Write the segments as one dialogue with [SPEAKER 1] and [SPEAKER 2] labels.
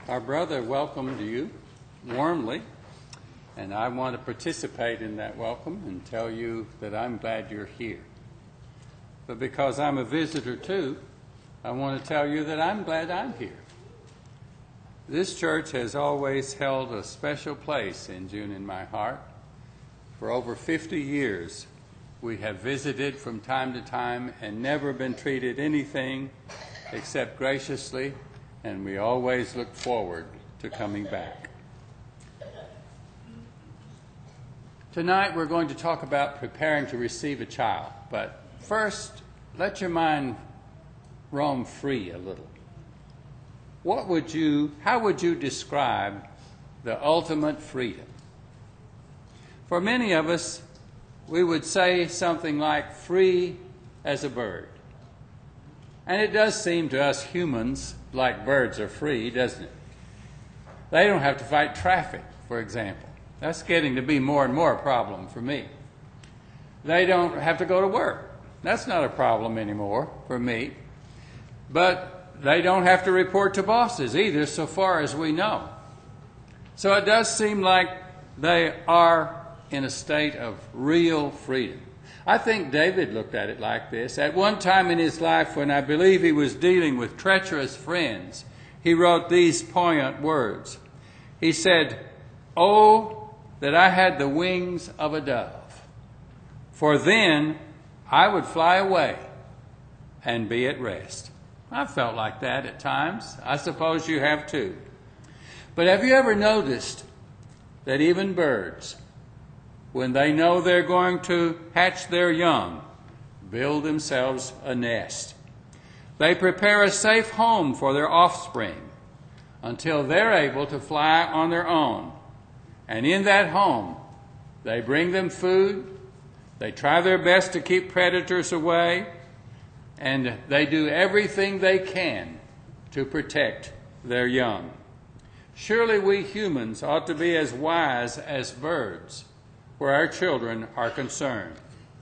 [SPEAKER 1] Our brother welcomed you warmly, and I want to participate in that welcome and tell you that I'm glad you're here. But because I'm a visitor too, I want to tell you that I'm glad I'm here. This church has always held a special place in June in my heart. For over 50 years, we have visited from time to time and never been treated anything except graciously, and we always look forward to coming back. Tonight we're going to talk about preparing to receive a child, but first let your mind roam free a little. How would you describe the ultimate freedom? For many of us, we would say something like free as a bird. And it does seem to us humans like birds are free, doesn't it? They don't have to fight traffic, for example. That's getting to be more and more a problem for me. They don't have to go to work. That's not a problem anymore for me. But they don't have to report to bosses either, so far as we know. So it does seem like they are in a state of real freedom. I think David looked at it like this. At one time in his life, when I believe he was dealing with treacherous friends, he wrote these poignant words. He said, "Oh, that I had the wings of a dove, for then I would fly away and be at rest." I've felt like that at times. I suppose you have too. But have you ever noticed that even birds, when they know they're going to hatch their young, build themselves a nest? They prepare a safe home for their offspring until they're able to fly on their own. And in that home, they bring them food, they try their best to keep predators away, and they do everything they can to protect their young. Surely we humans ought to be as wise as birds where our children are concerned.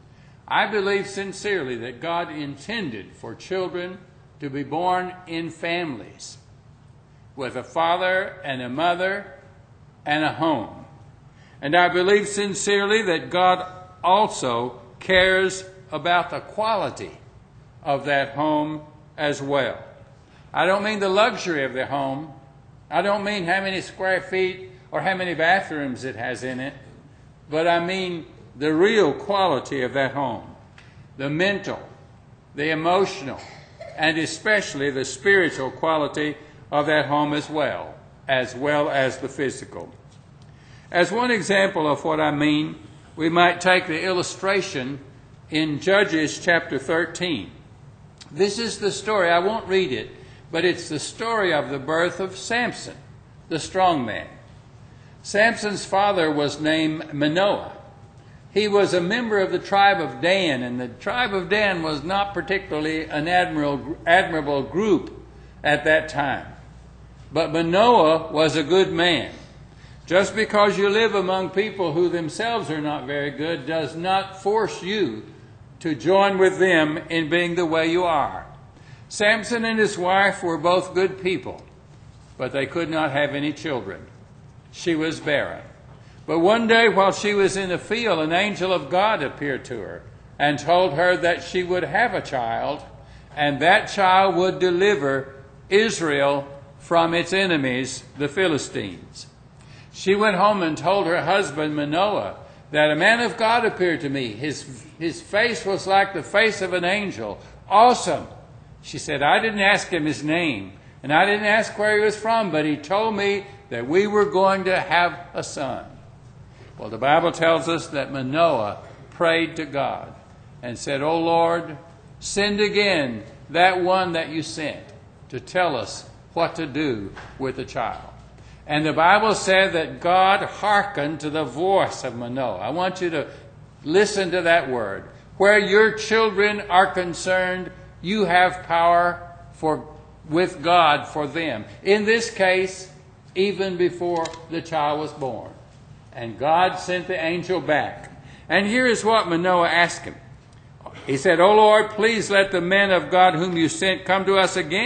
[SPEAKER 1] I believe sincerely that God intended for children to be born in families with a father and a mother and a home. And I believe sincerely that God also cares about the quality of that home as well. I don't mean the luxury of the home. I don't mean how many square feet or how many bathrooms it has in it. But I mean the real quality of that home, the mental, the emotional, and especially the spiritual quality of that home as well as the physical. As one example of what I mean, we might take the illustration in Judges chapter 13. This is the story, I won't read it, but it's the story of the birth of Samson, the strong man. Samson's father was named Manoah. He was a member of the tribe of Dan, and the tribe of Dan was not particularly an admirable group at that time. But Manoah was a good man. Just because you live among people who themselves are not very good does not force you to join with them in being the way you are. Samson and his wife were both good people, but they could not have any children. She was barren. But one day while she was in the field, an angel of God appeared to her and told her that she would have a child, and that child would deliver Israel from its enemies, the Philistines. She went home and told her husband Manoah that a man of God appeared to me. His face was like the face of an angel. Awesome. She said, I didn't ask him his name, and I didn't ask where he was from, but he told me that we were going to have a son. Well, the Bible tells us that Manoah prayed to God and said, "O Lord, send again that one that you sent to tell us what to do with the child." And the Bible said that God hearkened to the voice of Manoah. I want you to listen to that word. Where your children are concerned, you have power with God for them. In this case, even before the child was born. And God sent the angel back. And here is what Manoah asked him. He said, "O Lord, please let the men of God whom you sent come to us again,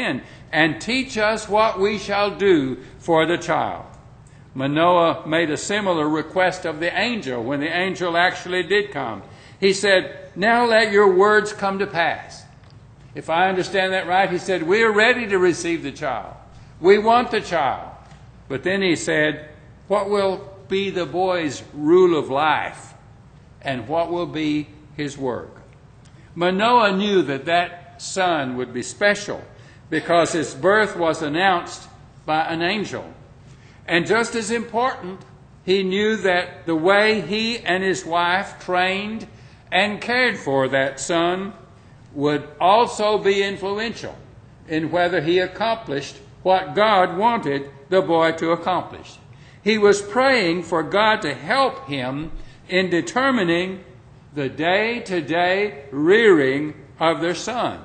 [SPEAKER 1] and teach us what we shall do for the child. Manoah made a similar request of the angel when the angel actually did come. He said, now let your words come to pass. If I understand that right, he said, we are ready to receive the child. We want the child. But then he said, what will be the boy's rule of life? And what will be his work? Manoah knew that that son would be special because his birth was announced by an angel. And just as important, he knew that the way he and his wife trained and cared for that son would also be influential in whether he accomplished what God wanted the boy to accomplish. He was praying for God to help him in determining the day-to-day rearing of their son.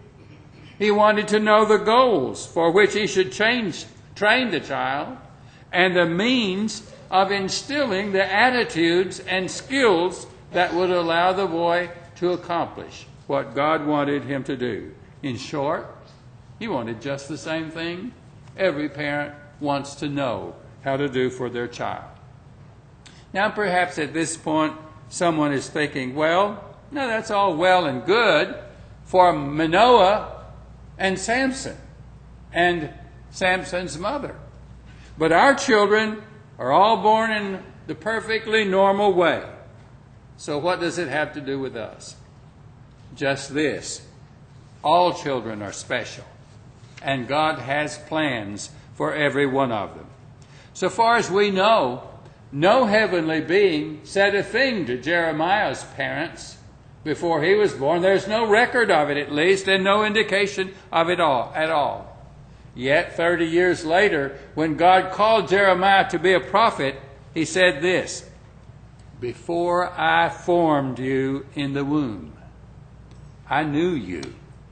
[SPEAKER 1] He wanted to know the goals for which he should train the child and the means of instilling the attitudes and skills that would allow the boy to accomplish what God wanted him to do. In short, he wanted just the same thing every parent wants to know how to do for their child. Now, perhaps at this point, someone is thinking, well, no, that's all well and good for Manoah and Samson and Samson's mother. But our children are all born in the perfectly normal way. So what does it have to do with us? Just this. All children are special, and God has plans for every one of them. So far as we know, no heavenly being said a thing to Jeremiah's parents before he was born. There's no record of it, at least, and no indication of it at all. Yet 30 years later, when God called Jeremiah to be a prophet, he said this, before I formed you in the womb, I knew you.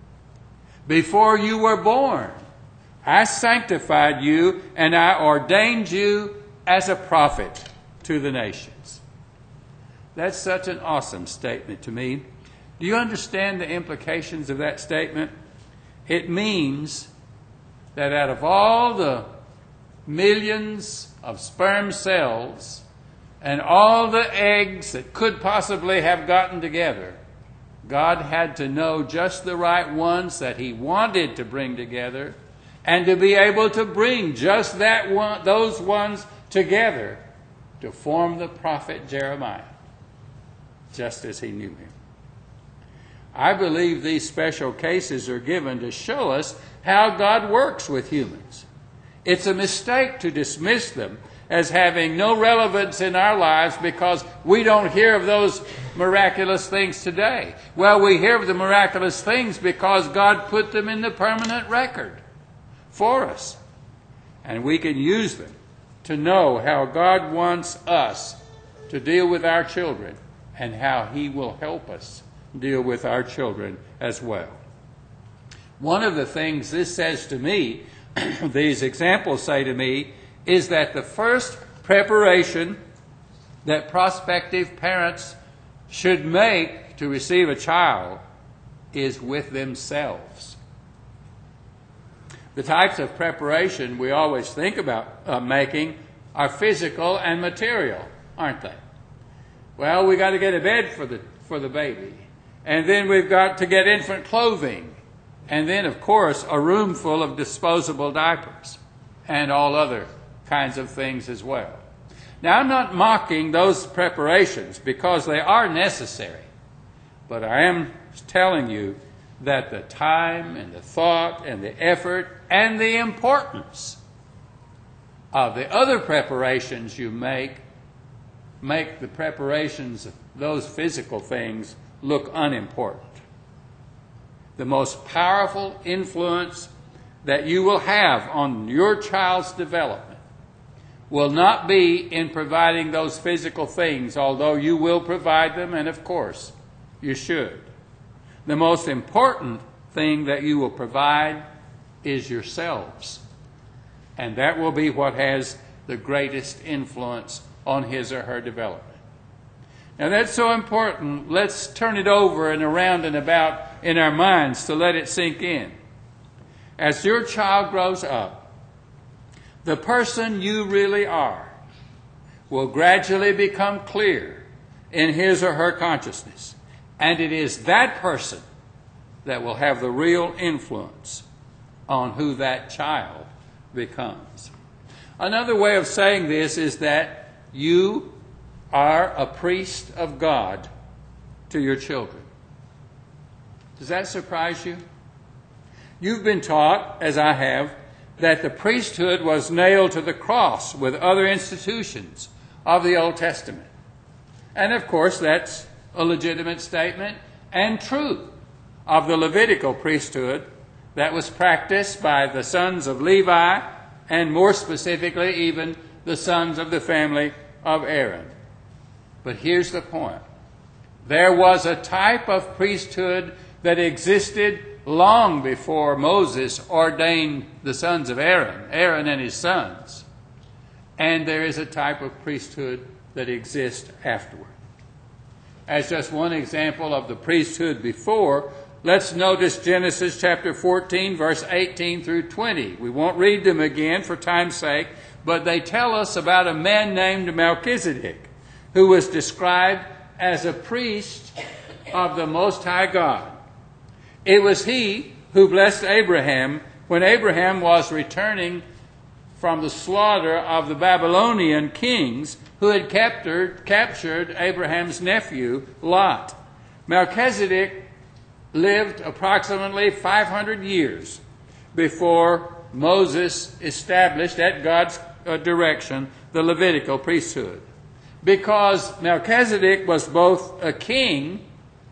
[SPEAKER 1] Before you were born, I sanctified you and I ordained you as a prophet to the nations. That's such an awesome statement to me. Do you understand the implications of that statement? It means that out of all the millions of sperm cells and all the eggs that could possibly have gotten together, God had to know just the right ones that he wanted to bring together and to be able to bring just those ones together to form the prophet Jeremiah, just as he knew him. I believe these special cases are given to show us how God works with humans. It's a mistake to dismiss them as having no relevance in our lives because we don't hear of those miraculous things today. Well, we hear of the miraculous things because God put them in the permanent record for us. And we can use them to know how God wants us to deal with our children and how he will help us deal with our children as well. One of the things this says to me, these examples say to me, is that the first preparation that prospective parents should make to receive a child is with themselves. The types of preparation we always think about making are physical and material, aren't they? Well, we got to get a bed for the baby, and then we've got to get infant clothing, and then, of course, a room full of disposable diapers and all other kinds of things as well. Now, I'm not mocking those preparations because they are necessary, but I am telling you that the time and the thought and the effort and the importance of the other preparations you make the preparations of those physical things look unimportant. The most powerful influence that you will have on your child's development will not be in providing those physical things, although you will provide them, and of course you should. The most important thing that you will provide is yourselves. And that will be what has the greatest influence on his or her development. Now that's so important. Let's turn it over and around and about in our minds to let it sink in. as your child grows up, the person you really are will gradually become clear in his or her consciousness. And it is that person that will have the real influence on who that child becomes. Another way of saying this is that you are a priest of God to your children. Does that surprise you? You've been taught, as I have, that the priesthood was nailed to the cross with other institutions of the Old Testament. And of course, that's a legitimate statement and true of the Levitical priesthood that was practiced by the sons of Levi, and more specifically, even the sons of the family of Aaron. But here's the point. There was a type of priesthood that existed long before Moses ordained the sons of Aaron and his sons. And there is a type of priesthood that exists afterward. As just one example of the priesthood before, let's notice Genesis chapter 14, verse 18 through 20. We won't read them again for time's sake, but they tell us about a man named Melchizedek, who was described as a priest of the Most High God. It was he who blessed Abraham when Abraham was returning from the slaughter of the Babylonian kings who had captured Abraham's nephew, Lot. Melchizedek lived approximately 500 years before Moses established, at God's direction, the Levitical priesthood. Because Melchizedek was both a king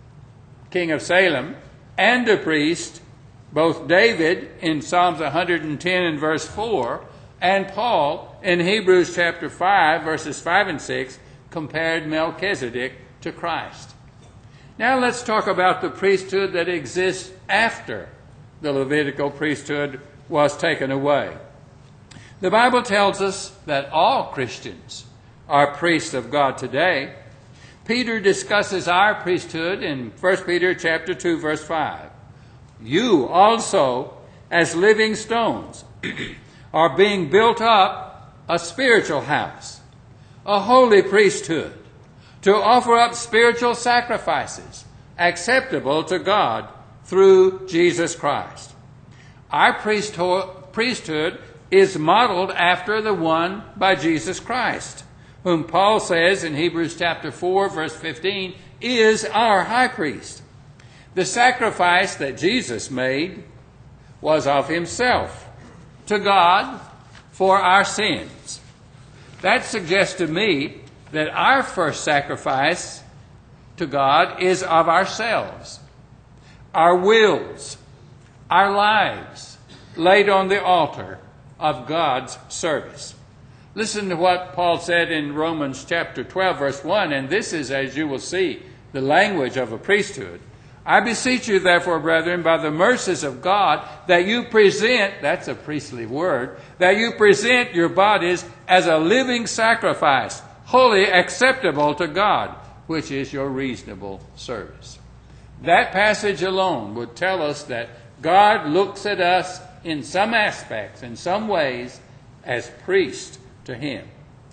[SPEAKER 1] of Salem, and a priest, both David in Psalms 110 and verse 4, and Paul in Hebrews chapter 5, verses 5 and 6, compared Melchizedek to Christ. Now let's talk about the priesthood that exists after the Levitical priesthood was taken away. The Bible tells us that all Christians are priests of God today. Peter discusses our priesthood in 1 Peter chapter 2, verse 5. You also, as living stones, are being built up a spiritual house, a holy priesthood, to offer up spiritual sacrifices acceptable to God through Jesus Christ. Our priesthood is modeled after the one by Jesus Christ, whom Paul says in Hebrews chapter 4, verse 15, is our high priest. The sacrifice that Jesus made was of himself to God for our sins. That suggests to me that our first sacrifice to God is of ourselves, our wills, our lives laid on the altar of God's service. Listen to what Paul said in Romans chapter 12, verse 1, and this is, as you will see, the language of a priesthood. I beseech you, therefore, brethren, by the mercies of God, that you present, that's a priestly word, that you present your bodies as a living sacrifice, wholly acceptable to God, which is your reasonable service. That passage alone would tell us that God looks at us in some aspects, in some ways, as priests to him.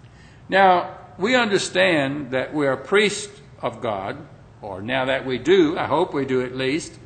[SPEAKER 1] Now, we understand that we are priests of God, or now that we do, I hope we do at least.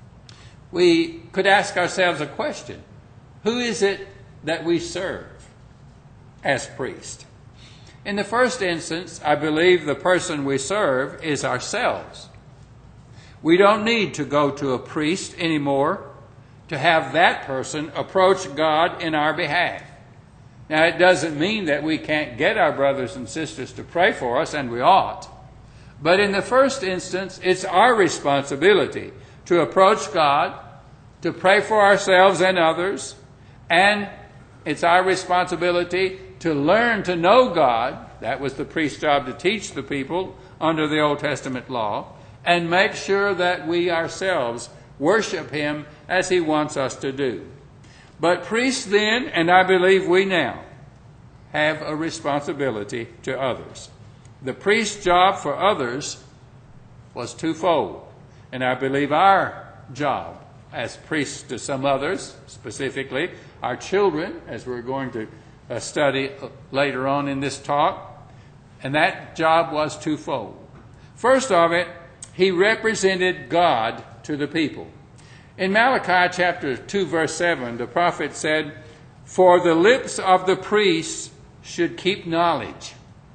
[SPEAKER 1] We could ask ourselves a question. Who is it that we serve as priests? In the first instance, I believe the person we serve is ourselves. We don't need to go to a priest anymore to have that person approach God in our behalf. Now, it doesn't mean that we can't get our brothers and sisters to pray for us, and we ought. But in the first instance, it's our responsibility to approach God, to pray for ourselves and others, and it's our responsibility to learn to know God. That was the priest's job, to teach the people under the Old Testament law, and make sure that we ourselves worship him as he wants us to do. But priests then, and I believe we now, have a responsibility to others. The priest's job for others was twofold, and I believe our job as priests to some others, specifically our children, as we're going to study later on in this talk. And that job was twofold. First of it, he represented God to the people. In Malachi chapter 2, verse 7, the prophet said, "For the lips of the priests should keep knowledge,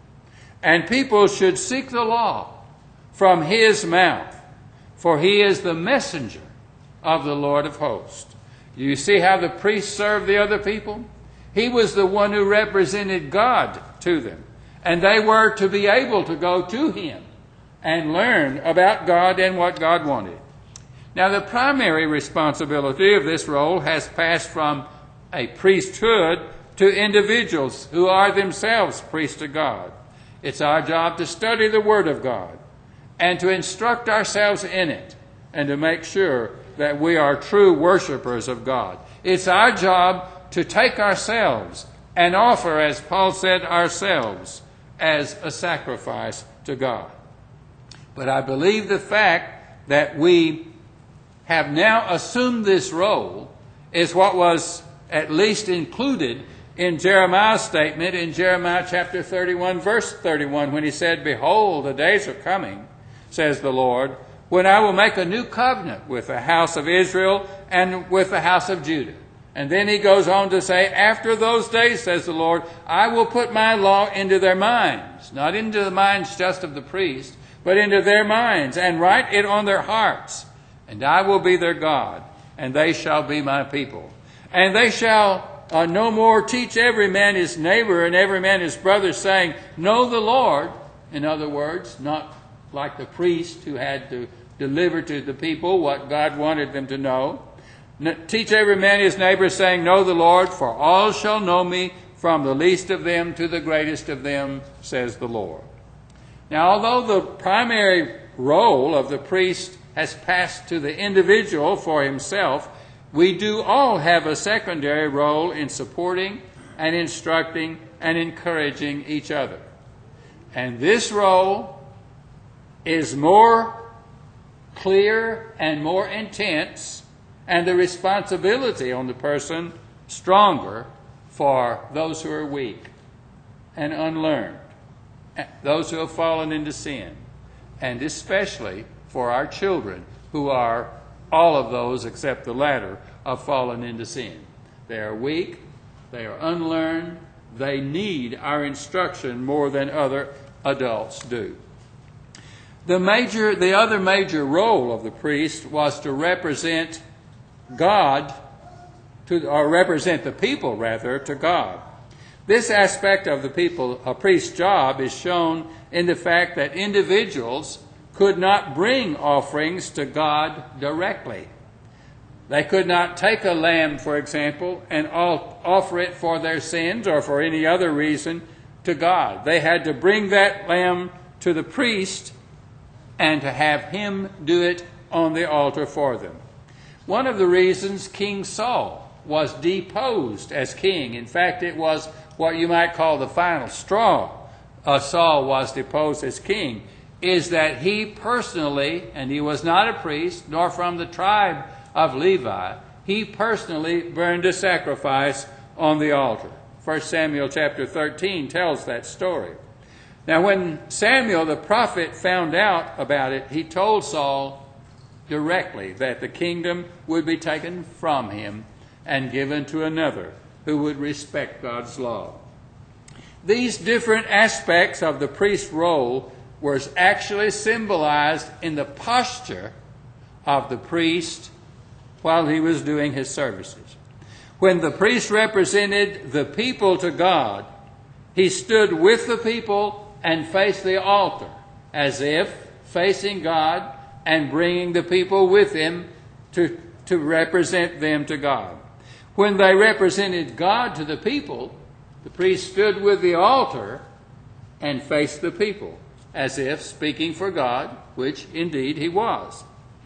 [SPEAKER 1] and people should seek the law from his mouth, for he is the messenger of the Lord of hosts." You see how the priests served the other people? He was the one who represented God to them, and they were to be able to go to him and learn about God and what God wanted. Now, the primary responsibility of this role has passed from a priesthood to individuals who are themselves priests to God. It's our job to study the Word of God and to instruct ourselves in it and to make sure that we are true worshipers of God. It's our job to take ourselves and offer, as Paul said, ourselves as a sacrifice to God. But I believe the fact that we have now assumed this role is what was at least included in Jeremiah's statement in Jeremiah chapter 31, verse 31, when he said, "Behold, the days are coming, says the Lord, when I will make a new covenant with the house of Israel and with the house of Judah." And then he goes on to say, "After those days, says the Lord, I will put my law into their minds," not into the minds just of the priest, but into their minds, "and write it on their hearts. And I will be their God, and they shall be my people. And they shall no more teach every man his neighbor and every man his brother, saying, Know the Lord." In other words, not like the priest who had to deliver to the people what God wanted them to know. "Teach every man his neighbor, saying, Know the Lord, for all shall know me, from the least of them to the greatest of them, says the Lord." Now, although the primary role of the priest has passed to the individual for himself, we do all have a secondary role in supporting and instructing and encouraging each other. And this role is more clear and more intense, and the responsibility on the person stronger for those who are weak and unlearned, those who have fallen into sin, and especially for our children, who are all of those except the latter have fallen into sin. They are weak, they are unlearned, they need our instruction more than other adults do. The other major role of the priest was to represent God, or represent the people rather, to God. This aspect of a priest's job is shown in the fact that individuals could not bring offerings to God directly. They could not take a lamb, for example, and offer it for their sins or for any other reason to God. They had to bring that lamb to the priest and to have him do it on the altar for them. One of the reasons King Saul was deposed as king, in fact, it was what you might call the final straw, Saul was deposed as king, is that he personally, and he was not a priest, nor from the tribe of Levi, he personally burned a sacrifice on the altar. 1 Samuel chapter 13 tells that story. Now, when Samuel the prophet found out about it, he told Saul directly that the kingdom would be taken from him and given to another who would respect God's law. These different aspects of the priest's role was actually symbolized in the posture of the priest while he was doing his services. When the priest represented the people to God, he stood with the people and faced the altar, as if facing God and bringing the people with him to represent them to God. When they represented God to the people, the priest stood with the altar and faced the people, as if speaking for God, which indeed he was.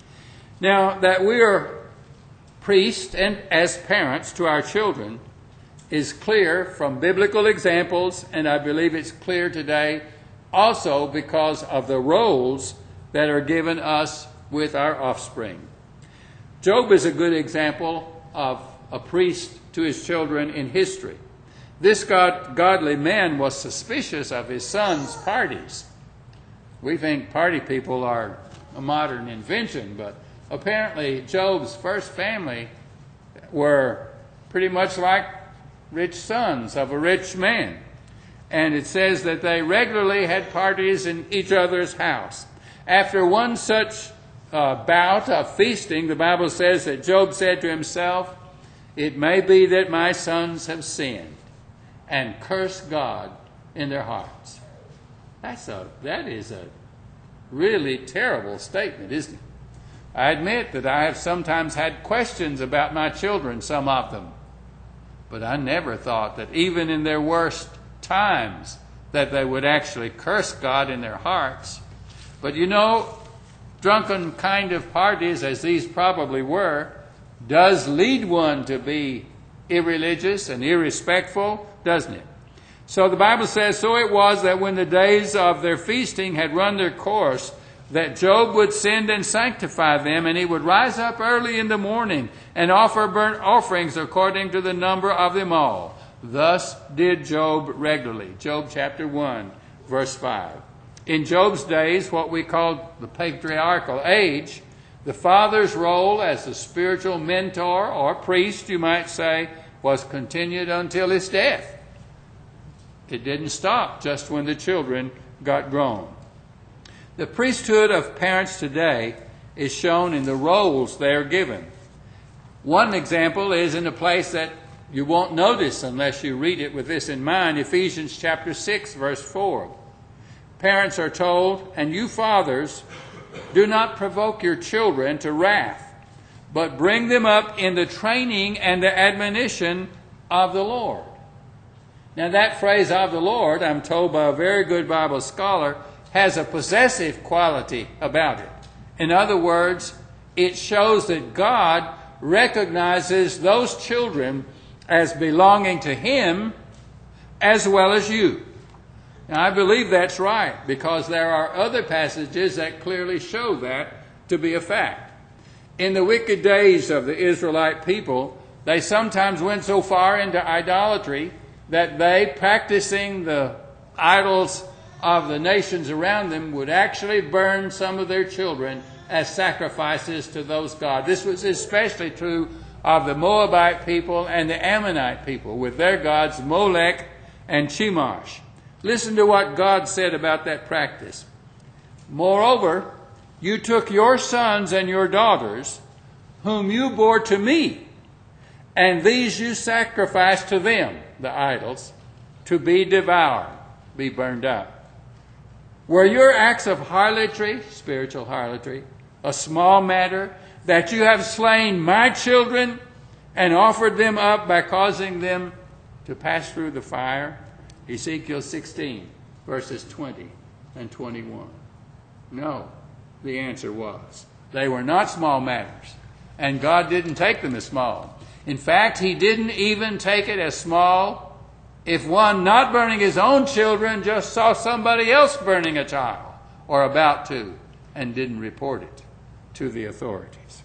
[SPEAKER 1] Now, that we are priests and as parents to our children is clear from biblical examples, and I believe it's clear today also because of the roles that are given us with our offspring. Job is a good example of a priest to his children in history. This godly man was suspicious of his son's parties. We think party people are a modern invention, but apparently Job's first family were pretty much like rich sons of a rich man. And it says that they regularly had parties in each other's house. After one such bout of feasting, the Bible says that Job said to himself, "It may be that my sons have sinned and cursed God in their hearts." That is a really terrible statement, isn't it? I admit that I have sometimes had questions about my children, some of them. But I never thought that even in their worst times that they would actually curse God in their hearts. But you know, drunken kind of parties, as these probably were, does lead one to be irreligious and irrespectful, doesn't it? So the Bible says, "So it was that when the days of their feasting had run their course, that Job would send and sanctify them, and he would rise up early in the morning and offer burnt offerings according to the number of them all. Thus did Job regularly." Job chapter 1, verse 5. In Job's days, what we call the patriarchal age, the father's role as a spiritual mentor or priest, you might say, was continued until his death. It didn't stop just when the children got grown. The priesthood of parents today is shown in the roles they are given. One example is in a place that you won't notice unless you read it with this in mind, Ephesians chapter 6, verse 4. Parents are told, "And you fathers, do not provoke your children to wrath, but bring them up in the training and the admonition of the Lord." Now that phrase "of the Lord," I'm told by a very good Bible scholar, has a possessive quality about it. In other words, it shows that God recognizes those children as belonging to Him as well as you. Now, I believe that's right because there are other passages that clearly show that to be a fact. In the wicked days of the Israelite people, they sometimes went so far into idolatry that they, practicing the idols of the nations around them, would actually burn some of their children as sacrifices to those gods. This was especially true of the Moabite people and the Ammonite people with their gods Molech and Chemosh. Listen to what God said about that practice. "Moreover, you took your sons and your daughters, whom you bore to me, and these you sacrificed to them," the idols, "to be devoured," be burned up. "Were your acts of harlotry," spiritual harlotry, "a small matter, that you have slain my children and offered them up by causing them to pass through the fire?" Ezekiel 16, verses 20 and 21. No, the answer was, they were not small matters, and God didn't take them as small. In fact, He didn't even take it as small if one not burning his own children just saw somebody else burning a child or about to and didn't report it to the authorities.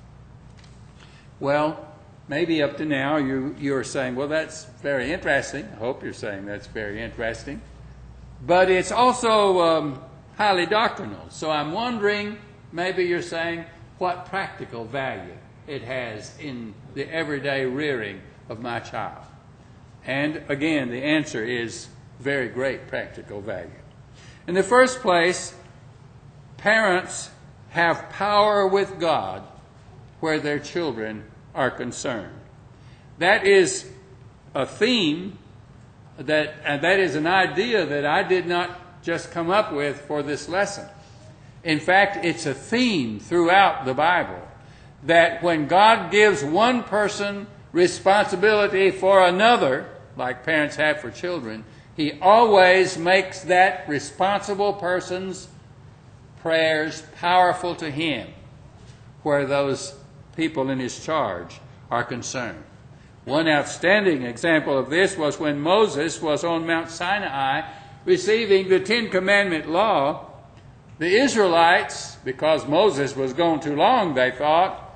[SPEAKER 1] Well, maybe up to now you're saying, well, that's very interesting. I hope you're saying that's very interesting. But it's also highly doctrinal. So I'm wondering, maybe you're saying, what practical value it has in the everyday rearing of my child. And again, the answer is very great practical value. In the first place, parents have power with God where their children are concerned. That is a theme and that is an idea that I did not just come up with for this lesson. In fact, it's a theme throughout the Bible that when God gives one person responsibility for another, like parents have for children, He always makes that responsible person's prayers powerful to Him where those people in His charge are concerned. One outstanding example of this was when Moses was on Mount Sinai receiving the Ten Commandment law. The Israelites, because Moses was gone too long, they thought,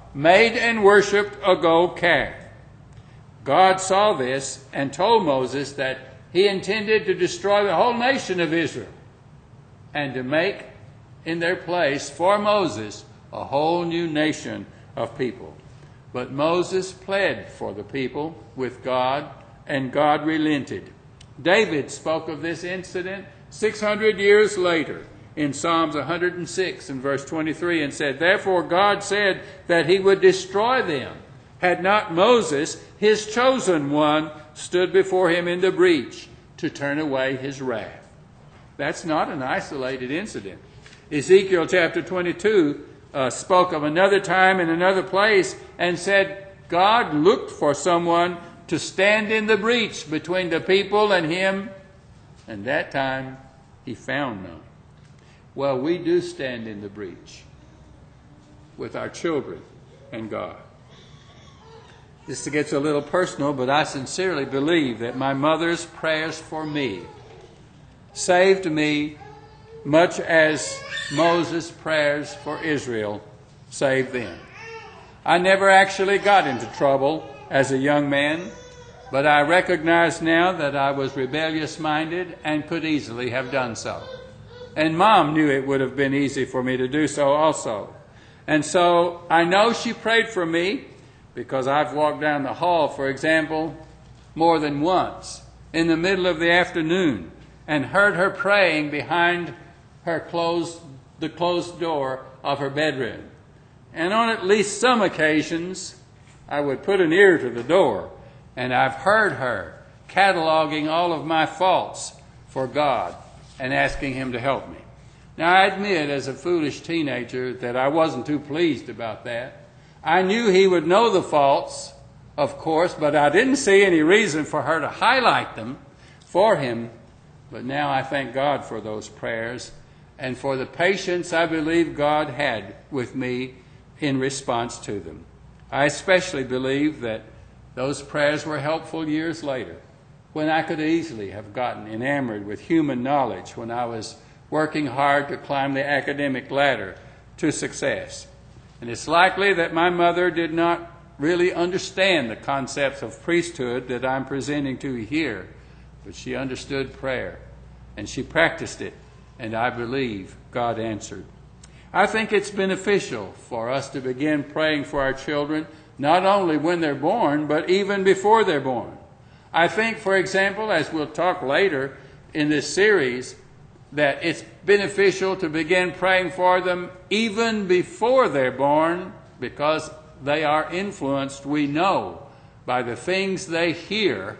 [SPEAKER 1] made and worshipped a gold calf. God saw this and told Moses that he intended to destroy the whole nation of Israel and to make in their place for Moses a whole new nation of people. But Moses pled for the people with God, and God relented. David spoke of this incident 600 years later in Psalms 106 and verse 23 and said, "Therefore God said that he would destroy them, had not Moses, his chosen one, stood before him in the breach to turn away his wrath." That's not an isolated incident. Ezekiel chapter 22 spoke of another time in another place and said God looked for someone to stand in the breach between the people and him, and that time he found none. Well, we do stand in the breach with our children and God. This gets a little personal, but I sincerely believe that my mother's prayers for me saved me much as Moses' prayers for Israel saved them. I never actually got into trouble as a young man, but I recognize now that I was rebellious-minded and could easily have done so. And Mom knew it would have been easy for me to do so also. And so I know she prayed for me because I've walked down the hall, for example, more than once in the middle of the afternoon and heard her praying behind the closed door of her bedroom. And on at least some occasions, I would put an ear to the door, and I've heard her cataloging all of my faults for God and asking him to help me. Now, I admit as a foolish teenager that I wasn't too pleased about that. I knew he would know the faults, of course, but I didn't see any reason for her to highlight them for him. But now I thank God for those prayers and for the patience I believe God had with me in response to them. I especially believe that those prayers were helpful years later, when I could easily have gotten enamored with human knowledge when I was working hard to climb the academic ladder to success. And it's likely that my mother did not really understand the concepts of priesthood that I'm presenting to you here, but she understood prayer, and she practiced it, and I believe God answered. I think it's beneficial for us to begin praying for our children, not only when they're born, but even before they're born. I think, for example, as we'll talk later in this series, that it's beneficial to begin praying for them even before they're born, because they are influenced, we know, by the things they hear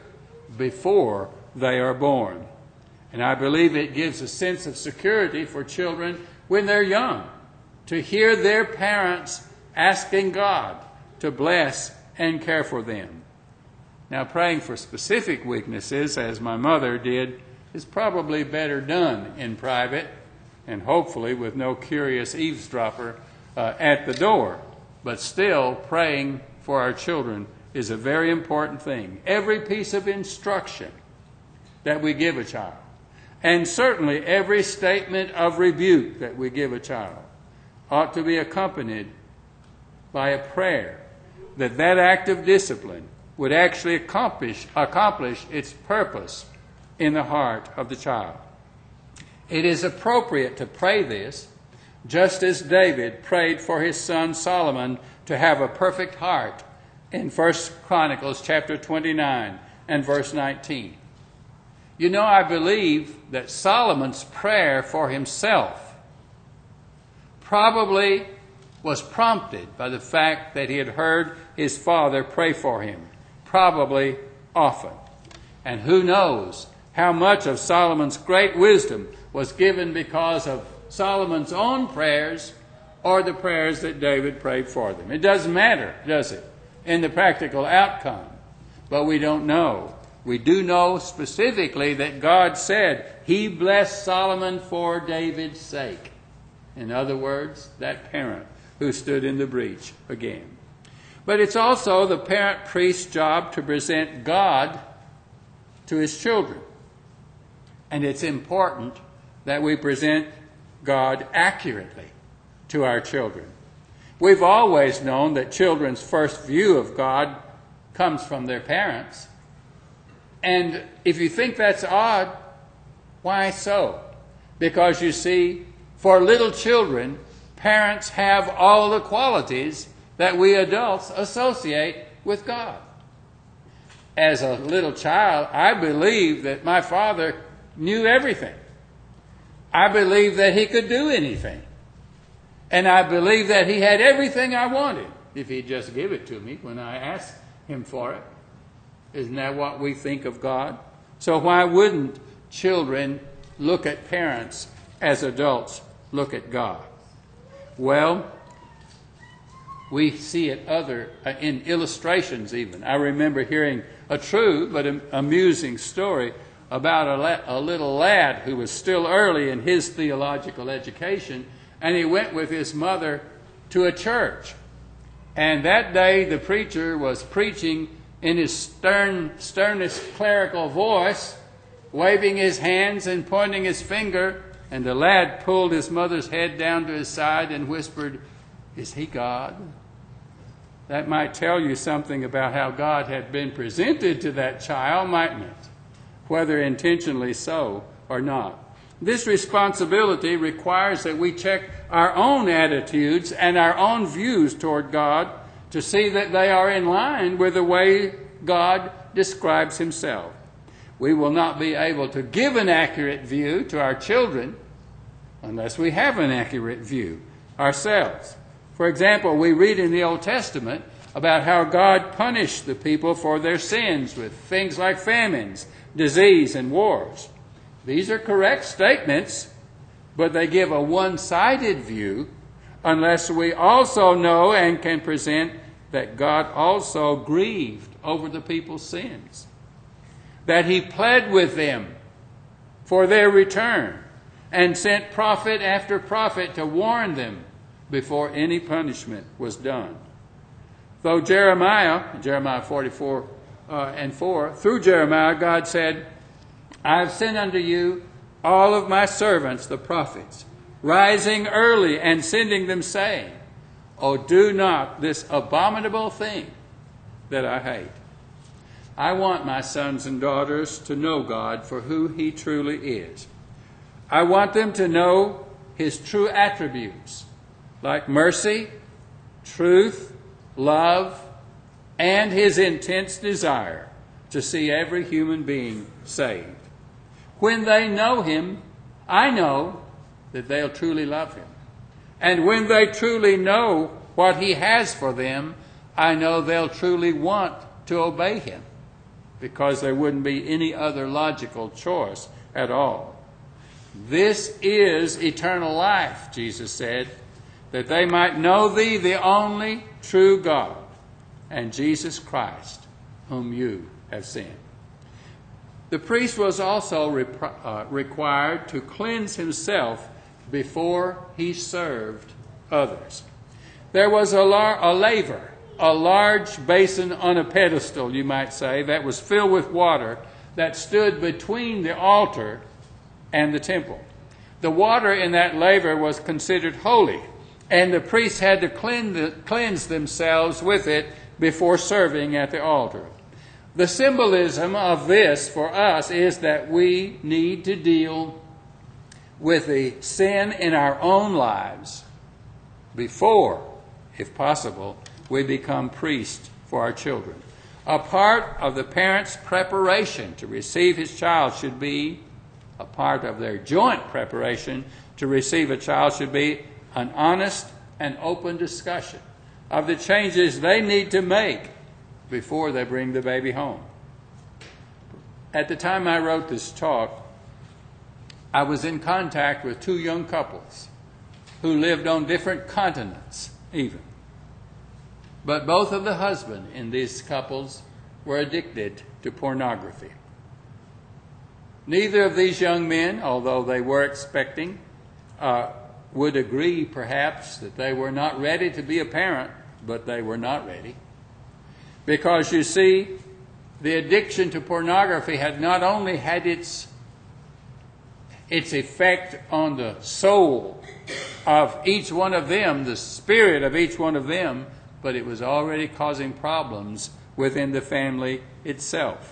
[SPEAKER 1] before they are born. And I believe it gives a sense of security for children when they're young, to hear their parents asking God to bless and care for them. Now, praying for specific weaknesses, as my mother did, is probably better done in private and hopefully with no curious eavesdropper at the door. But still, praying for our children is a very important thing. Every piece of instruction that we give a child, and certainly every statement of rebuke that we give a child, ought to be accompanied by a prayer that that act of discipline would actually accomplish its purpose in the heart of the child. It is appropriate to pray this, just as David prayed for his son Solomon to have a perfect heart in 1 Chronicles chapter 29 and verse 19. You know, I believe that Solomon's prayer for himself probably was prompted by the fact that he had heard his father pray for him, probably often. And who knows how much of Solomon's great wisdom was given because of Solomon's own prayers or the prayers that David prayed for them. It doesn't matter, does it, in the practical outcome? But we don't know. We do know specifically that God said he blessed Solomon for David's sake. In other words, that parent who stood in the breach again. But it's also the parent priest's job to present God to his children. And it's important that we present God accurately to our children. We've always known that children's first view of God comes from their parents. And if you think that's odd, why so? Because you see, for little children, parents have all the qualities that we adults associate with God. As a little child, I believed that my father knew everything. I believed that he could do anything. And I believed that he had everything I wanted if he'd just give it to me when I asked him for it. Isn't that what we think of God? So why wouldn't children look at parents as adults look at God? Well, we see it in illustrations even. I remember hearing a true but amusing story about a little lad who was still early in his theological education, and he went with his mother to a church. And that day the preacher was preaching in his sternest clerical voice, waving his hands and pointing his finger, and the lad pulled his mother's head down to his side and whispered, "Is he God?" That might tell you something about how God had been presented to that child, mightn't it? Whether intentionally so or not. This responsibility requires that we check our own attitudes and our own views toward God to see that they are in line with the way God describes himself. We will not be able to give an accurate view to our children unless we have an accurate view ourselves. For example, we read in the Old Testament about how God punished the people for their sins with things like famines, disease, and wars. These are correct statements, but they give a one-sided view unless we also know and can present that God also grieved over the people's sins, that he pled with them for their return and sent prophet after prophet to warn them before any punishment was done. Though Jeremiah 44 and 4, through Jeremiah, God said, "I have sent unto you all of my servants, the prophets, rising early and sending them, saying, Oh, do not this abominable thing that I hate." I want my sons and daughters to know God for who he truly is. I want them to know his true attributes, like mercy, truth, love, and his intense desire to see every human being saved. When they know him, I know that they'll truly love him. And when they truly know what he has for them, I know they'll truly want to obey him, because there wouldn't be any other logical choice at all. This is eternal life, Jesus said, that they might know thee, the only true God, and Jesus Christ, whom you have sent. The priest was also required to cleanse himself before he served others. There was a laver, a large basin on a pedestal, you might say, that was filled with water that stood between the altar and the temple. The water in that laver was considered holy, and the priests had to cleanse themselves with it before serving at the altar. The symbolism of this for us is that we need to deal with the sin in our own lives before, if possible, we become priests for our children. A part of the parent's preparation to receive his child should be, a part of their joint preparation to receive a child should be an honest and open discussion of the changes they need to make before they bring the baby home. At the time I wrote this talk, I was in contact with two young couples who lived on different continents even. But both of the husbands in these couples were addicted to pornography. Neither of these young men, although they were expecting, would agree perhaps that they were not ready to be a parent, but they were not ready. Because you see, the addiction to pornography had not only had its its effect on the soul of each one of them, the spirit of each one of them, but it was already causing problems within the family itself.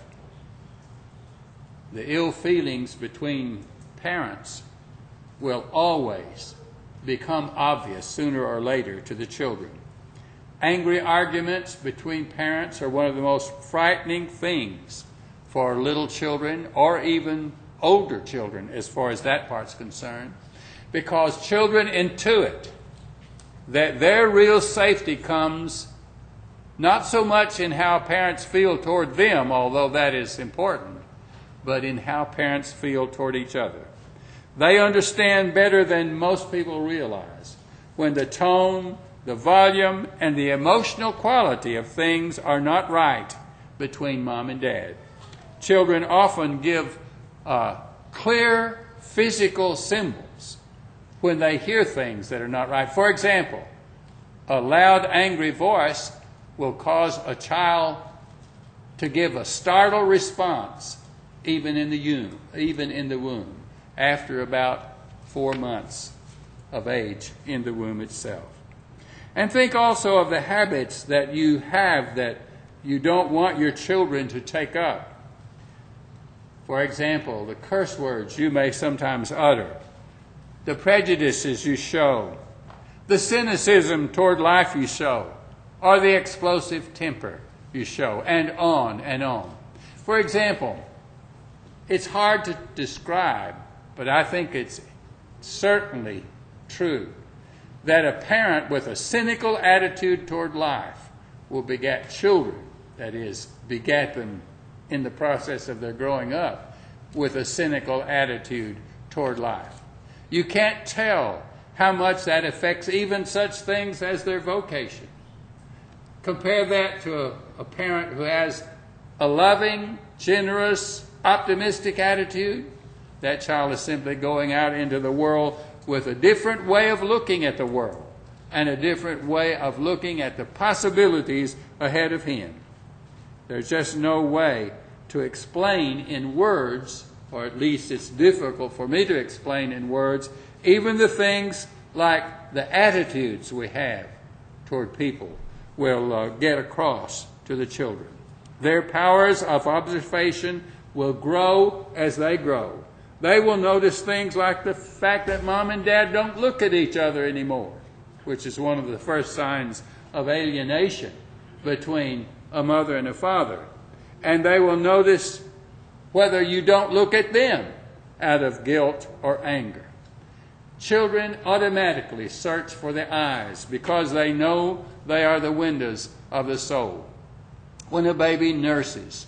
[SPEAKER 1] The ill feelings between parents will always become obvious sooner or later to the children. Angry arguments between parents are one of the most frightening things for little children, or even older children as far as that part's concerned, because children intuit that their real safety comes not so much in how parents feel toward them, although that is important, but in how parents feel toward each other. They understand better than most people realize when the tone, the volume, and the emotional quality of things are not right between mom and dad. Children often give clear physical symbols when they hear things that are not right. For example, a loud, angry voice will cause a child to give a startled response even in the womb, after about 4 months of age in the womb itself. And think also of the habits that you have that you don't want your children to take up. For example, the curse words you may sometimes utter, the prejudices you show, the cynicism toward life you show, or the explosive temper you show, and on and on. For example, it's hard to describe, but I think it's certainly true, that a parent with a cynical attitude toward life will beget children, that is, beget them in the process of their growing up with a cynical attitude toward life. You can't tell how much that affects even such things as their vocation. Compare that to a parent who has a loving, generous, optimistic attitude. That child is simply going out into the world with a different way of looking at the world and a different way of looking at the possibilities ahead of him. There's just no way to explain in words, or at least it's difficult for me to explain in words, even the things like the attitudes we have toward people will get across to the children. Their powers of observation will grow as they grow. They will notice things like the fact that mom and dad don't look at each other anymore, which is one of the first signs of alienation between a mother and a father. And they will notice whether you don't look at them out of guilt or anger. Children automatically search for the eyes because they know they are the windows of the soul. When a baby nurses,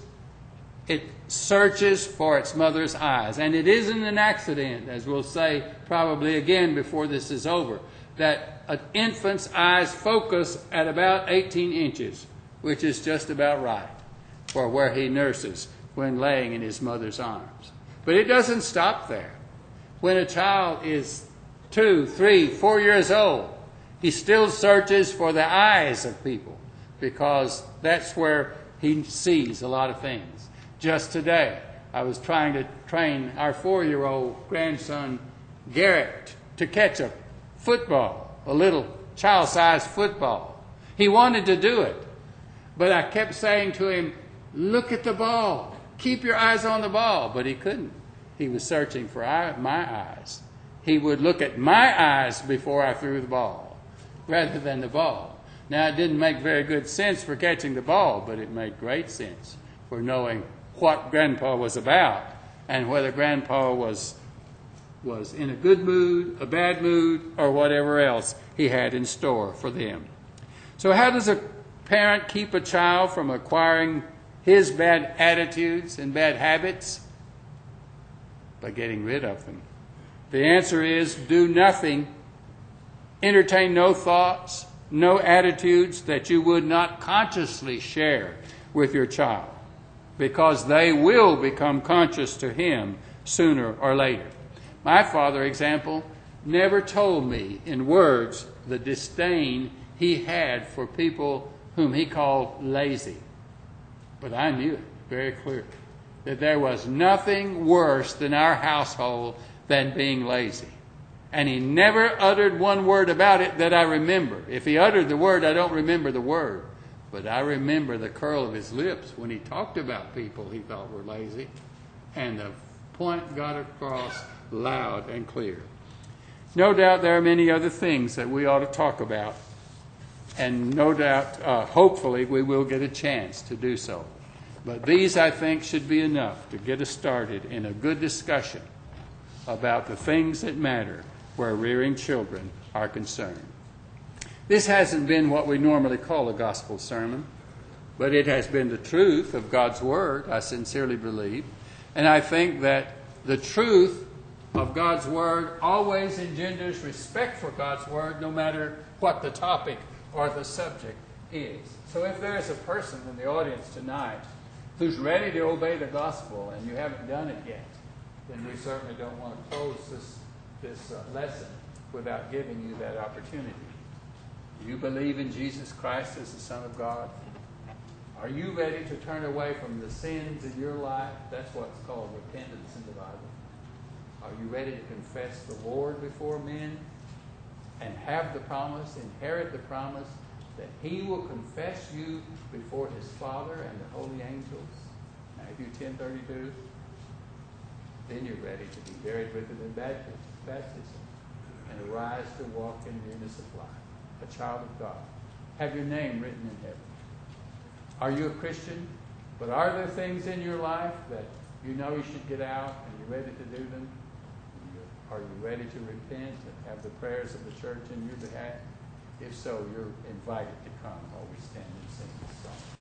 [SPEAKER 1] it searches for its mother's eyes. And it isn't an accident, as we'll say probably again before this is over, that an infant's eyes focus at about 18 inches, which is just about right for where he nurses when laying in his mother's arms. But it doesn't stop there. When a child is 2, 3, 4 years old, he still searches for the eyes of people because that's where he sees a lot of things. Just today, I was trying to train our 4-year-old grandson, Garrett, to catch a football, a little child-sized football. He wanted to do it, but I kept saying to him, look at the ball. Keep your eyes on the ball. But he couldn't. He was searching for my eyes. He would look at my eyes before I threw the ball, rather than the ball. Now, it didn't make very good sense for catching the ball, but it made great sense for knowing what Grandpa was about and whether Grandpa was in a good mood, a bad mood, or whatever else he had in store for them. So how does a parent keep a child from acquiring his bad attitudes and bad habits? By getting rid of them. The answer is do nothing. Entertain no thoughts, no attitudes that you would not consciously share with your child, because they will become conscious to him sooner or later. My father, example, never told me in words the disdain he had for people whom he called lazy. But I knew it very clearly, that there was nothing worse than our household than being lazy. And he never uttered one word about it that I remember. If he uttered the word, I don't remember the word. But I remember the curl of his lips when he talked about people he thought were lazy. And the point got across loud and clear. No doubt there are many other things that we ought to talk about. And no doubt, hopefully, we will get a chance to do so. But these, I think, should be enough to get us started in a good discussion about the things that matter where rearing children are concerned. This hasn't been what we normally call a gospel sermon, but it has been the truth of God's Word, I sincerely believe. And I think that the truth of God's Word always engenders respect for God's Word, no matter what the topic or the subject is. So if there is a person in the audience tonight who's ready to obey the gospel and you haven't done it yet, then we certainly don't want to close this lesson without giving you that opportunity. Do you believe in Jesus Christ as the Son of God? Are you ready to turn away from the sins in your life? That's what's called repentance in the Bible. Are you ready to confess the Lord before men and have the promise, inherit the promise that He will confess you before His Father and the holy angels? Matthew 10:32. Then you're ready to be buried with Him in baptism and arise to walk in newness of life, a child of God. Have your name written in heaven. Are you a Christian? But are there things in your life that you know you should get out and you're ready to do them? Are you ready to repent and have the prayers of the church in your behalf? If so, you're invited to come while we stand and sing this song.